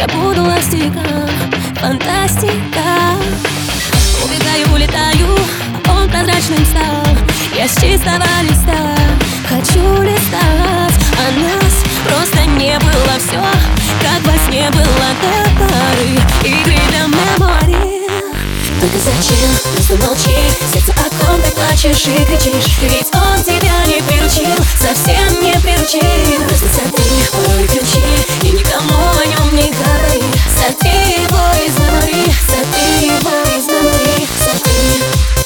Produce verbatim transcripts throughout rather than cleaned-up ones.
я буду ластиком, фантастика. Убегаю, улетаю, а он прозрачным стал. Я с чистого листа хочу листать, а нас просто не было. Все, как во сне было до поры игры до мемори. Только зачем? Просто молчи. Сердце, о ком ты плачешь и кричишь, ведь он тебя не приручил, совсем не приручил. Просто сотри порой ключи и никому о нем не говори. Сотри его из мемори, сотри его из мемори, сотри.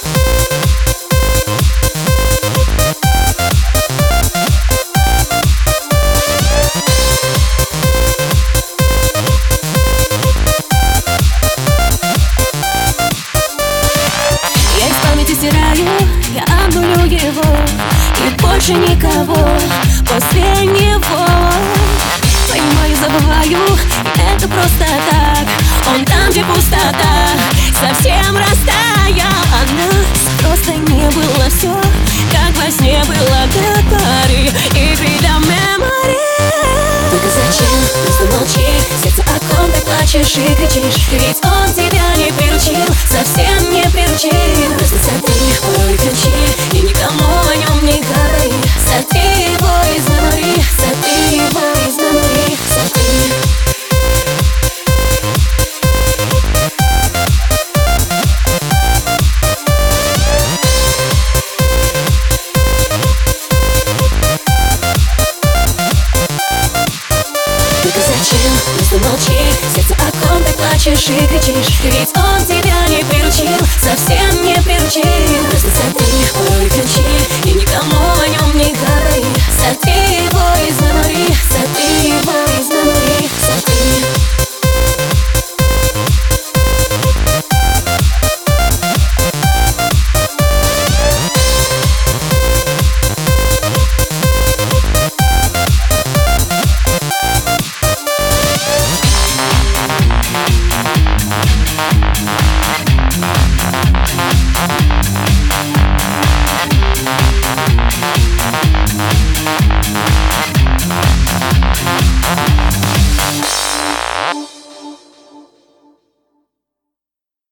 Стираю, я обнулю его, и больше никого после него. Понимаю, забываю, это просто так. Он там, где пустота, совсем растаял. А нас просто не было. Все, как во сне было до поры игры до мемори. Только зачем? Просто молчи. Сердце, о ком ты плачешь и кричишь, ведь он тебя не приручил, совсем не приручил. Просто сотри порой ключи и никому о нем не говори. Сотри его из мемори, сотри его из мемори, сотри. Только зачем? Просто молчи. Сердце, о ком ты плачешь и кричишь, ведь он тебя не приручил, совсем не приручил. Просто сотри порой ключи и никому о нем не говори. Сотри его из мемори, сотри его из мемори, сотри.